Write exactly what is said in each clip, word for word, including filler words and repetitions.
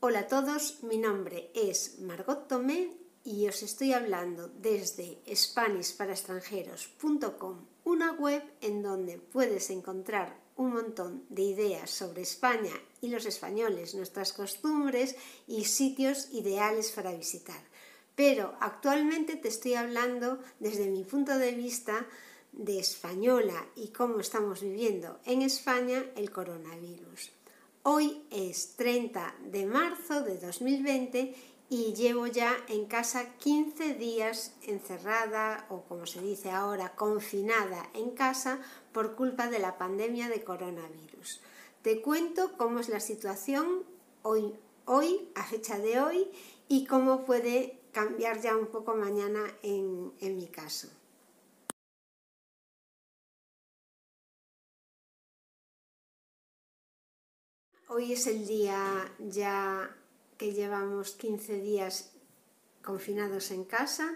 Hola a todos, mi nombre es Margot Tomé y os estoy hablando desde spanish para extranjeros punto com, una web en donde puedes encontrar un montón de ideas sobre España y los españoles, nuestras costumbres y sitios ideales para visitar. Pero actualmente te estoy hablando desde mi punto de vista de española y cómo estamos viviendo en España el coronavirus. Hoy es treinta de marzo de dos mil veinte y llevo ya en casa quince días encerrada o, como se dice ahora, confinada en casa por culpa de la pandemia de coronavirus. Te cuento cómo es la situación hoy, hoy a fecha de hoy, y cómo puede cambiar ya un poco mañana en, en mi caso. Hoy es el día ya que llevamos quince días confinados en casa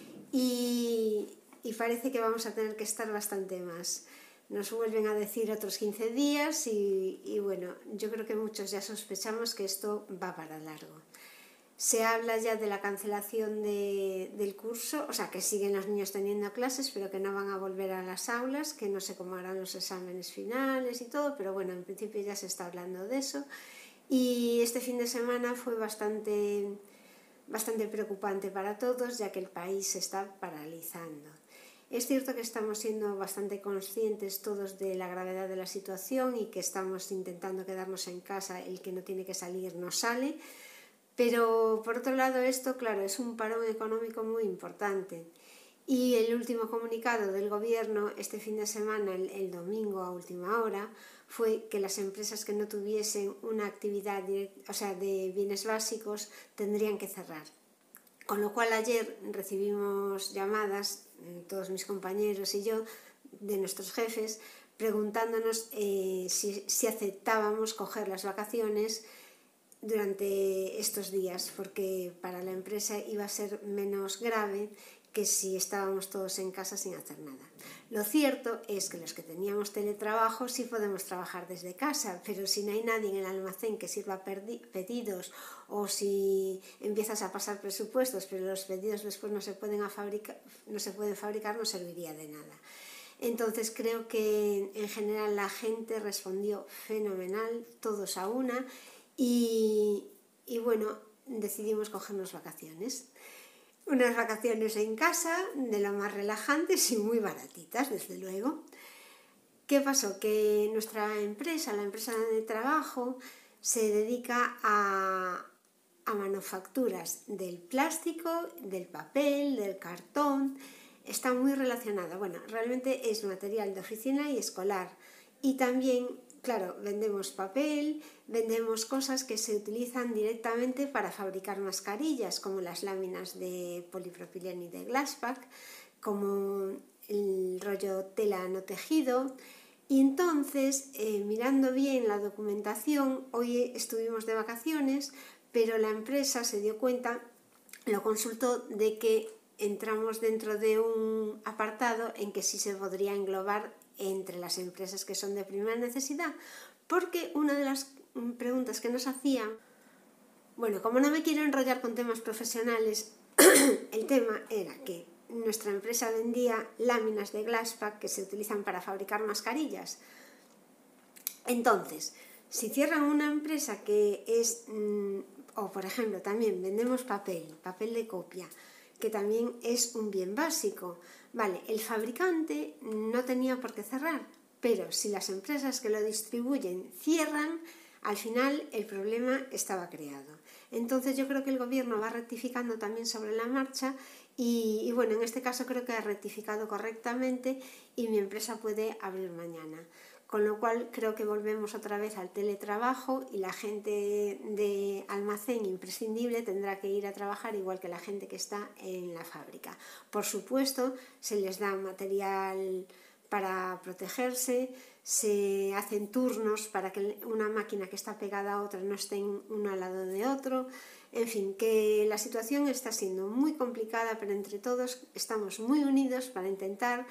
y, y parece que vamos a tener que estar bastante más. Nos vuelven a decir otros quince días y, y bueno, yo creo que muchos ya sospechamos que esto va para largo. Se habla ya de la cancelación de, del curso, o sea, que siguen los niños teniendo clases, pero que no van a volver a las aulas, que no sé cómo harán los exámenes finales y todo, pero bueno, en principio ya se está hablando de eso. Y este fin de semana fue bastante, bastante preocupante para todos, ya que el país se está paralizando. Es cierto que estamos siendo bastante conscientes todos de la gravedad de la situación y que estamos intentando quedarnos en casa, el que no tiene que salir no sale. Pero por otro lado esto, claro, es un parón económico muy importante. Y el último comunicado del gobierno este fin de semana, el, el domingo a última hora, fue que las empresas que no tuviesen una actividad direct, o sea, de bienes básicos tendrían que cerrar. Con lo cual ayer recibimos llamadas, todos mis compañeros y yo, de nuestros jefes, preguntándonos eh, si, si aceptábamos coger las vacaciones durante estos días, porque para la empresa iba a ser menos grave que si estábamos todos en casa sin hacer nada. Lo cierto es que los que teníamos teletrabajo sí podemos trabajar desde casa, pero si no hay nadie en el almacén que sirva pedidos, o si empiezas a pasar presupuestos pero los pedidos después no se pueden, fabricar, no se pueden fabricar, no serviría de nada. Entonces creo que en general la gente respondió fenomenal, todos a una. Y, y bueno, decidimos cogernos vacaciones. Unas vacaciones en casa, de lo más relajantes y muy baratitas, desde luego. ¿Qué pasó? Que nuestra empresa, la empresa de trabajo, se dedica a, a manufacturas del plástico, del papel, del cartón. Está muy relacionada. Bueno, realmente es material de oficina y escolar. Y también, claro, vendemos papel, vendemos cosas que se utilizan directamente para fabricar mascarillas, como las láminas de polipropileno y de Glasspack, como el rollo tela no tejido. Y entonces, eh, mirando bien la documentación, hoy estuvimos de vacaciones, pero la empresa se dio cuenta, lo consultó, de que entramos dentro de un apartado en que sí se podría englobar entre las empresas que son de primera necesidad, porque una de las preguntas que nos hacían, bueno, como no me quiero enrollar con temas profesionales, el tema era que nuestra empresa vendía láminas de Glasspack que se utilizan para fabricar mascarillas. Entonces, si cierran una empresa que es, mmm, o por ejemplo también vendemos papel, papel de copia, que también es un bien básico. Vale, el fabricante no tenía por qué cerrar, pero si las empresas que lo distribuyen cierran, al final el problema estaba creado. Entonces yo creo que el gobierno va rectificando también sobre la marcha y, y bueno, en este caso creo que ha rectificado correctamente y mi empresa puede abrir mañana. Con lo cual creo que volvemos otra vez al teletrabajo y la gente de almacén imprescindible tendrá que ir a trabajar igual que la gente que está en la fábrica. Por supuesto, se les da material para protegerse, se hacen turnos para que una máquina que está pegada a otra no esté uno al lado de otro. En fin, que la situación está siendo muy complicada, pero entre todos estamos muy unidos para intentar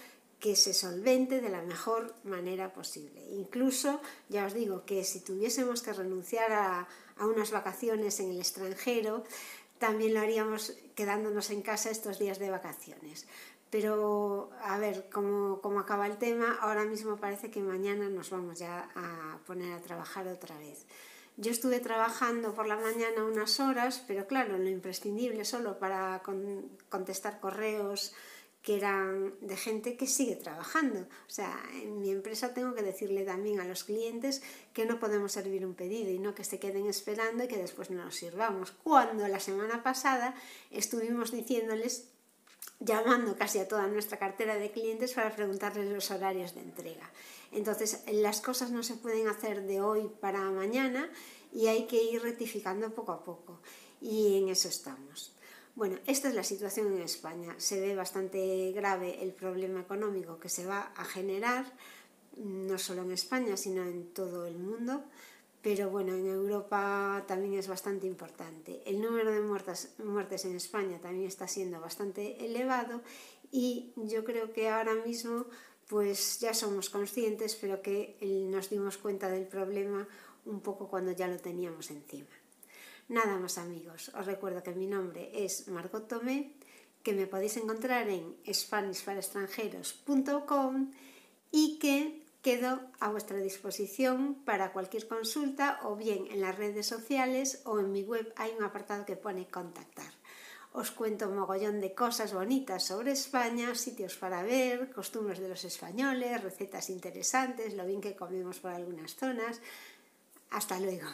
que se solvente de la mejor manera posible. Incluso, ya os digo, que si tuviésemos que renunciar a, a unas vacaciones en el extranjero, también lo haríamos quedándonos en casa estos días de vacaciones. Pero, a ver, como, como acaba el tema, ahora mismo parece que mañana nos vamos ya a poner a trabajar otra vez. Yo estuve trabajando por la mañana unas horas, pero claro, lo imprescindible solo para con, contestar correos que eran de gente que sigue trabajando. O sea, en mi empresa tengo que decirle también a los clientes que no podemos servir un pedido y no que se queden esperando y que después no nos sirvamos. Cuando la semana pasada estuvimos diciéndoles, llamando casi a toda nuestra cartera de clientes para preguntarles los horarios de entrega. Entonces, las cosas no se pueden hacer de hoy para mañana y hay que ir rectificando poco a poco. Y en eso estamos. Bueno, esta es la situación en España. Se ve bastante grave el problema económico que se va a generar, no solo en España, sino en todo el mundo. Pero bueno, en Europa también es bastante importante. El número de muertes, muertes en España también está siendo bastante elevado y yo creo que ahora mismo pues ya somos conscientes, pero que nos dimos cuenta del problema un poco cuando ya lo teníamos encima. Nada más, amigos, os recuerdo que mi nombre es Margot Tomé, que me podéis encontrar en spanish para extranjeros punto com y que quedo a vuestra disposición para cualquier consulta o bien en las redes sociales o en mi web hay un apartado que pone contactar. Os cuento un mogollón de cosas bonitas sobre España, sitios para ver, costumbres de los españoles, recetas interesantes, lo bien que comemos por algunas zonas. Hasta luego.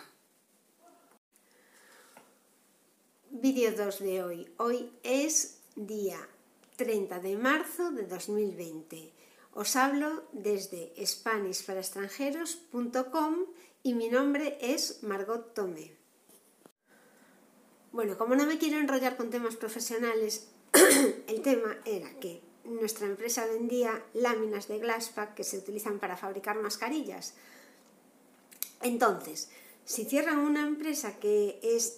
Vídeo dos de hoy. Hoy es día treinta de marzo de dos mil veinte. Os hablo desde spanish para extranjeros punto com y mi nombre es Margot Tomé. Bueno, como no me quiero enrollar con temas profesionales, el tema era que nuestra empresa vendía láminas de Glasspack que se utilizan para fabricar mascarillas. Entonces, si cierran una empresa que es,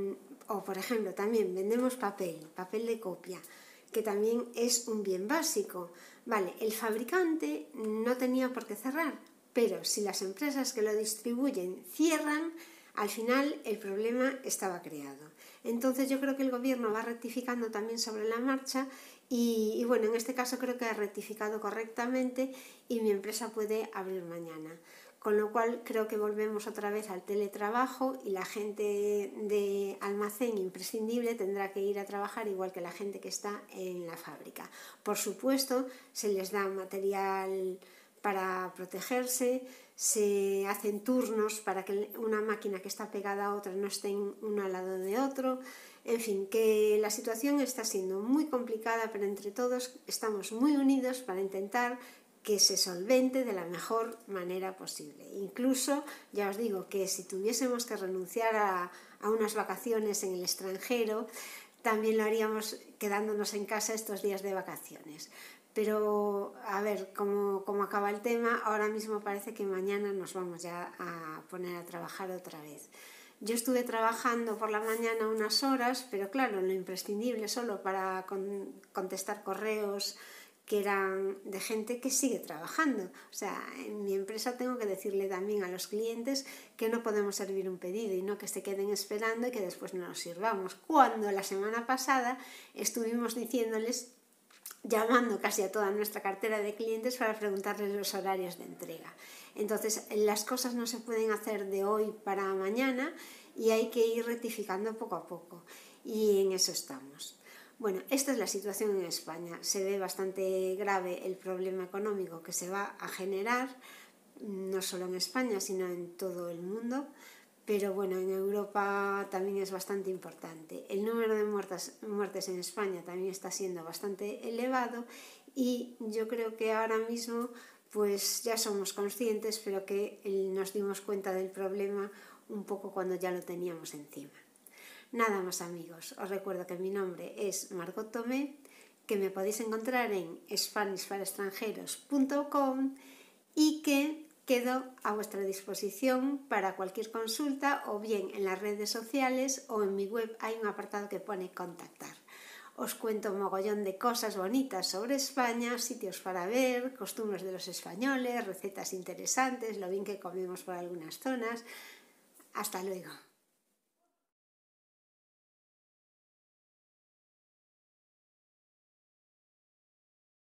o por ejemplo también vendemos papel, papel de copia, que también es un bien básico, vale, el fabricante no tenía por qué cerrar, pero si las empresas que lo distribuyen cierran, al final el problema estaba creado. Entonces yo creo que el gobierno va rectificando también sobre la marcha y, y bueno, en este caso creo que ha rectificado correctamente y mi empresa puede abrir mañana. Con lo cual creo que volvemos otra vez al teletrabajo y la gente de almacén imprescindible tendrá que ir a trabajar igual que la gente que está en la fábrica. Por supuesto, se les da material para protegerse, se hacen turnos para que una máquina que está pegada a otra no esté uno al lado de otro. En fin, que la situación está siendo muy complicada, pero entre todos estamos muy unidos para intentar que se solvente de la mejor manera posible. Incluso, ya os digo, que si tuviésemos que renunciar a, a unas vacaciones en el extranjero, también lo haríamos quedándonos en casa estos días de vacaciones. Pero, a ver, como, como acaba el tema, ahora mismo parece que mañana nos vamos ya a poner a trabajar otra vez. Yo estuve trabajando por la mañana unas horas, pero claro, lo imprescindible solo para con, contestar correos que eran de gente que sigue trabajando. O sea, en mi empresa tengo que decirle también a los clientes que no podemos servir un pedido y no que se queden esperando y que después no nos sirvamos. Cuando la semana pasada estuvimos diciéndoles, llamando casi a toda nuestra cartera de clientes para preguntarles los horarios de entrega. Entonces, las cosas no se pueden hacer de hoy para mañana y hay que ir rectificando poco a poco. Y en eso estamos. Bueno, esta es la situación en España. Se ve bastante grave el problema económico que se va a generar, no solo en España, sino en todo el mundo. Pero bueno, en Europa también es bastante importante. El número de muertes, muertes en España también está siendo bastante elevado y yo creo que ahora mismo pues ya somos conscientes, pero que nos dimos cuenta del problema un poco cuando ya lo teníamos encima. Nada más, amigos, os recuerdo que mi nombre es Margot Tomé, que me podéis encontrar en spanish para extranjeros punto com y que quedo a vuestra disposición para cualquier consulta o bien en las redes sociales o en mi web hay un apartado que pone contactar. os cuento un mogollón de cosas bonitas sobre España, sitios para ver, costumbres de los españoles, recetas interesantes, lo bien que comemos por algunas zonas. Hasta luego.